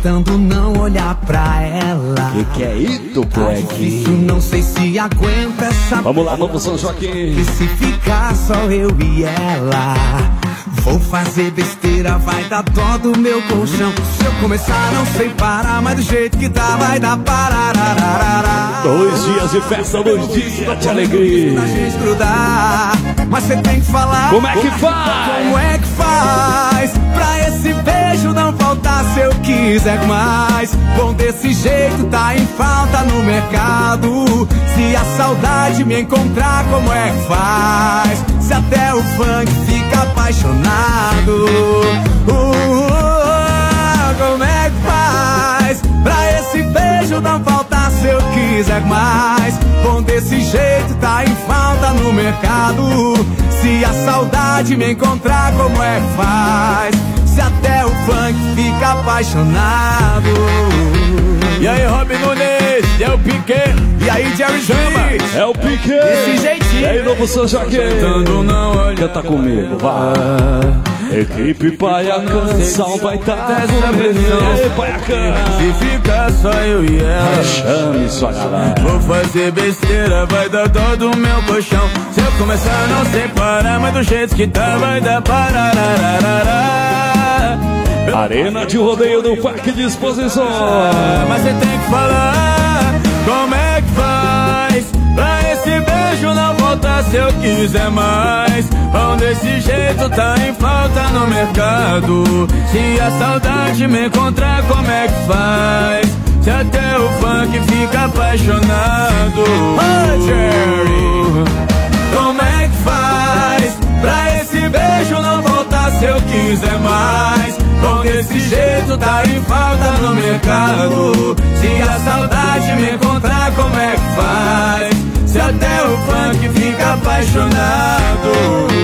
tentando não olhar pra ela. Que é isso, Tá difícil, não sei se aguenta essa. Vamos lá, Novo São Joaquim. E se ficar só eu e ela, vou fazer besteira, vai dar dó do meu colchão. Se eu começar não sei parar, mas do jeito que tá vai dar pararararará. 2 dias de festa, 2 dias de alegria. A gente grudar, mas você tem que falar. Como é que faz? Como é que faz pra esse beijo não faltar se eu quiser mais? Bom, desse jeito tá em falta no mercado. Se a saudade me encontrar, como é que faz? Se até o funk fica apaixonado. Como é que faz pra esse beijo não faltar se eu quiser mais? Bom, desse jeito tá em falta no mercado. Se a saudade me encontrar, como é que faz? Se até o funk fica apaixonado. E aí, Robin Nunes, é o Piquet. E aí, Jerry Chama, é o Piquet. desse jeitinho. E aí, Novo São Joaquim. Tentando não olhar. Canta comigo, vai. Equipe Paia Canção vai estar comigo. Paia Canção. Se ficar só eu e ela, Chame sua galera. vou fazer besteira, vai dar dó do meu colchão. Se eu começar não sei parar, mas do jeito que tá vai dar pararararará. Arena de rodeio do Parque de Exposições. Mas você tem que falar como é que faz pra esse beijo não voltar se eu quiser mais. Bom, desse jeito tá em falta no mercado. Se a saudade me encontrar, como é que faz? Se até o funk fica apaixonado. Oh, Jerry, como é que faz pra esse beijo não voltar se eu quiser mais? Bom, desse jeito tá em falta no mercado. Se a saudade me encontrar, como é que faz? Se até o funk fica apaixonado.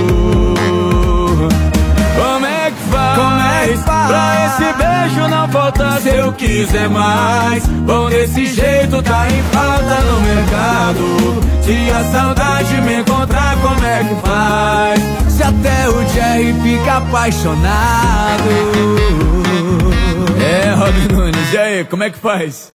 Como é que faz pra esse beijo não faltar se eu quiser mais? Bom, desse jeito tá em falta no mercado. Se a saudade me encontrar, como é que faz? Se até o Jerry fica apaixonado. É, Robin Nunes, e aí, como é que faz?